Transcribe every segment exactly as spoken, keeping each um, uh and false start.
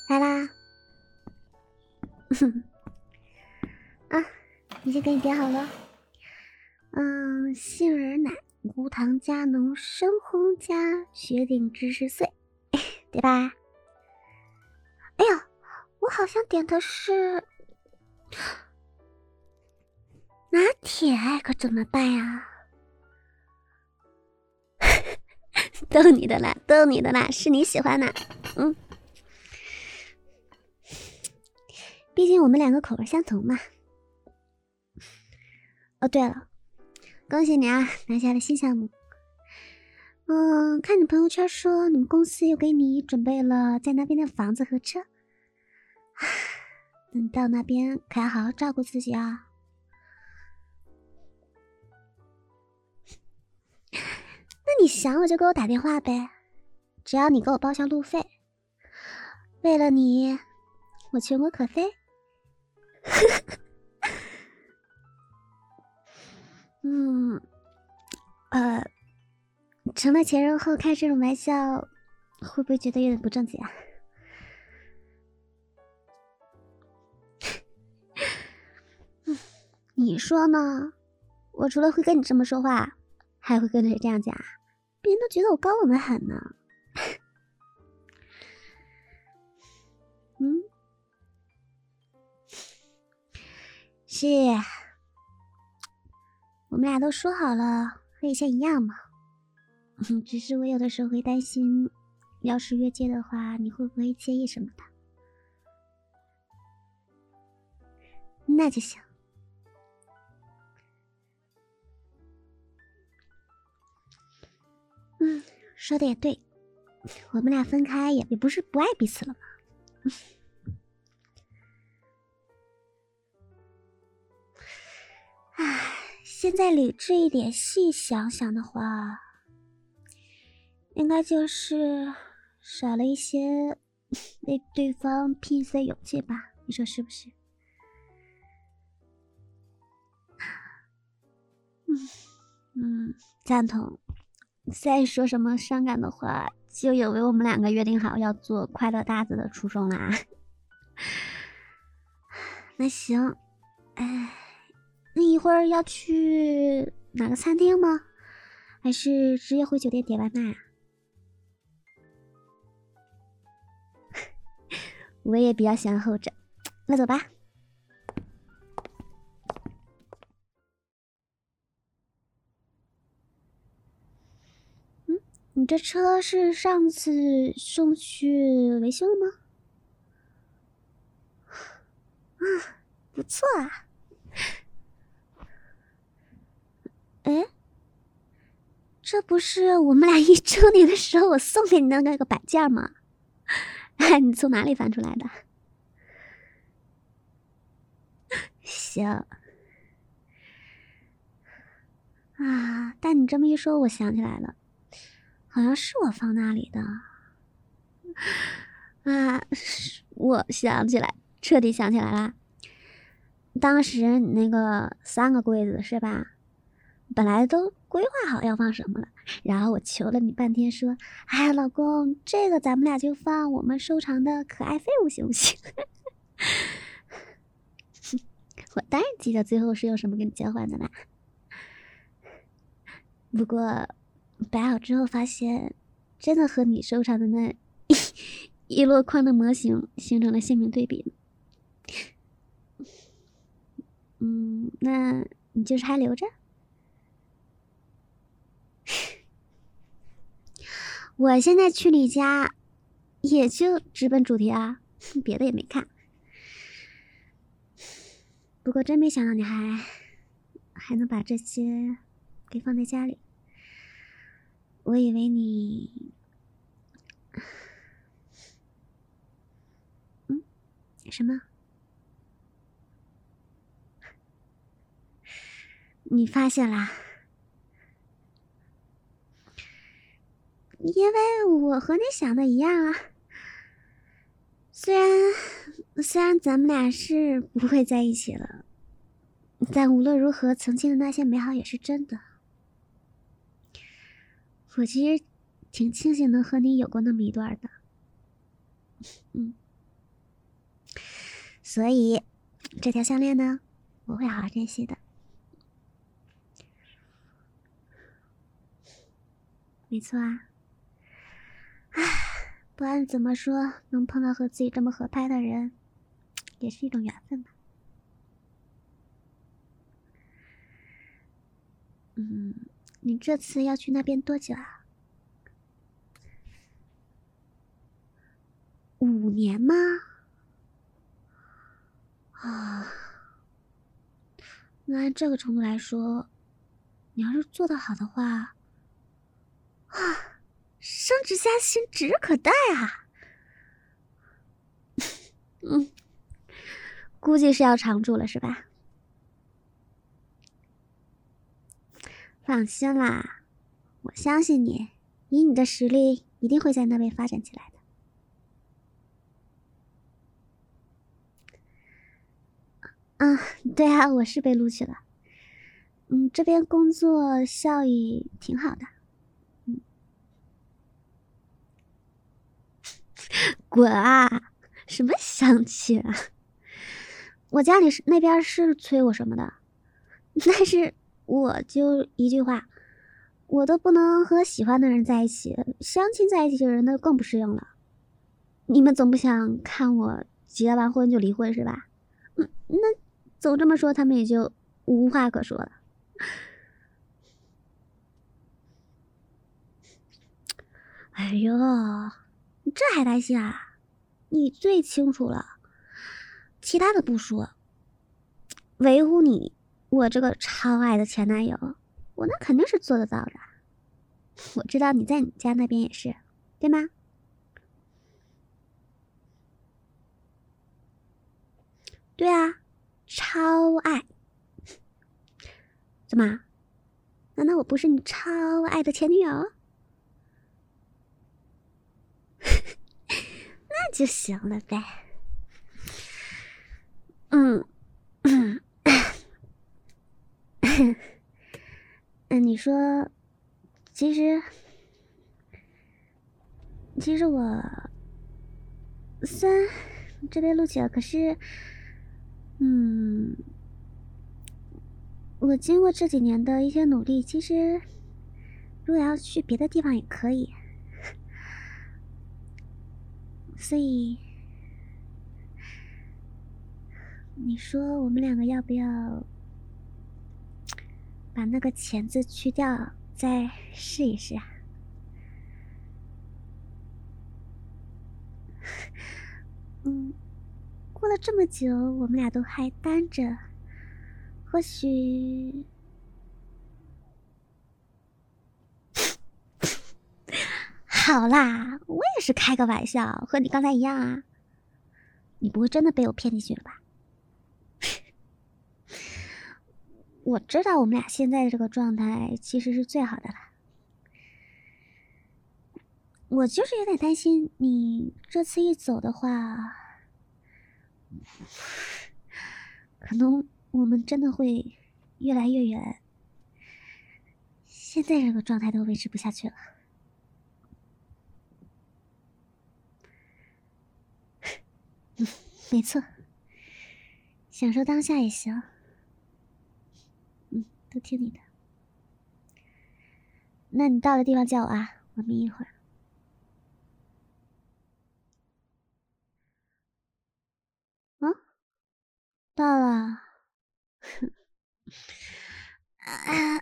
来啦！啊，已经给你点好了。嗯，杏仁奶、无糖加浓深烘加雪顶芝士碎，对吧？哎呀，我好像点的是拿铁，可怎么办呀？逗你的啦，逗你的啦，是你喜欢的。嗯，毕竟我们两个口味相同嘛。哦，对了，恭喜你啊，拿下了新项目。嗯，看你朋友圈说你们公司又给你准备了在那边的房子和车。你到那边可要好好照顾自己啊。那你想我就给我打电话呗，只要你给我报销路费，为了你，我全国可飞。嗯，呃，成了前任后开这种玩笑，会不会觉得有点不正经啊？你说呢？我除了会跟你这么说话，还会跟谁这样讲？别人都觉得我高冷的很呢。嗯，是，我们俩都说好了，和以前一样嘛。只是我有的时候会担心，要是越界的话，你会不会介意什么的？那就行。嗯，说的也对，我们俩分开也也不是不爱彼此了嘛。唉，现在理智一点，细想想的话，应该就是少了一些为对方拼死的勇气吧？你说是不是？嗯嗯，赞同。再说什么伤感的话，就有违我们两个约定好要做快乐搭子的初衷啦。那行，哎，那一会儿要去哪个餐厅吗？还是直接回酒店点外卖啊？我也比较喜欢后者，那走吧。嗯，你这车是上次送去维修了吗？啊，不错啊。哎，这不是我们俩一周年的时候我送给你的那个摆件吗？你从哪里翻出来的？行啊，但你这么一说，我想起来了，好像是我放那里的啊！我想起来，彻底想起来啦。当时你那个三个柜子是吧？本来都规划好要放什么了，然后我求了你半天，说：“哎，老公，这个咱们俩就放我们收藏的可爱废物，行不行？”我当然记得最后是用什么跟你交换的啦。不过摆好之后发现，真的和你收藏的那一一箩筐的模型形成了鲜明对比。嗯，那你就是还留着？我现在去你家，也就直奔主题啊，别的也没看。不过真没想到你还还能把这些给放在家里，我以为你，嗯，什么？你发现啦？因为我和你想的一样啊。虽然虽然咱们俩是不会在一起了，但无论如何，曾经的那些美好也是真的。我其实挺庆幸能和你有过那么一段的。嗯， 所以这条项链呢，我会好好珍惜的。没错啊，唉，不管怎么说，能碰到和自己这么合拍的人，也是一种缘分吧。嗯，你这次要去那边多久啊？五年吗？啊，那按这个程度来说，你要是做得好的话，啊，升职加薪指日可待啊！嗯，估计是要常住了，是吧？放心啦，我相信你，以你的实力，一定会在那边发展起来的。啊，对啊，我是被录取了。嗯，这边工作效益挺好的。嗯，滚啊！什么相亲啊？我家里是那边是催我什么的，但是我就一句话，我都不能和喜欢的人在一起，相亲在一起的人那更不适应了。你们总不想看我结完婚就离婚是吧？嗯，那总这么说，他们也就无话可说了。哎呦，这还担心啊？你最清楚了，其他的不说，维护你我这个超爱的前男友，我那肯定是做得到的。我知道你在你家那边也是，对吗？对啊，超爱。怎么？难道我不是你超爱的前女友？那就行了呗。嗯嗯，嗯，你说，其实，其实我虽然这边录取了，可是，嗯，我经过这几年的一些努力，其实如果要去别的地方也可以，所以你说我们两个要不要把那个钱字去掉，再试一试啊？嗯，过了这么久，我们俩都还单着，或许……好啦，我也是开个玩笑，和你刚才一样啊。你不会真的被我骗进去了吧？我知道我们俩现在这个状态其实是最好的了，我就是有点担心你这次一走的话，可能我们真的会越来越远，现在这个状态都维持不下去了。嗯，没错，享受当下也行。嗯，都听你的。那你到了地方叫我啊，我眯一会儿。啊，到了。啊，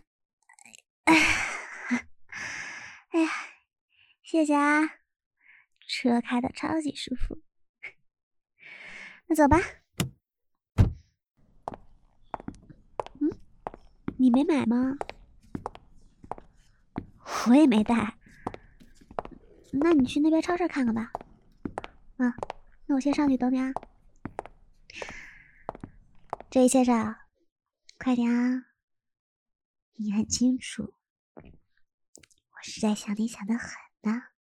哎呀，谢谢啊，车开的超级舒服。那走吧。嗯，你没买吗？我也没带。那你去那边超市看看吧。啊，那我先上去等你啊。这一切上，快点啊！你很清楚，我是在想你想的很呢。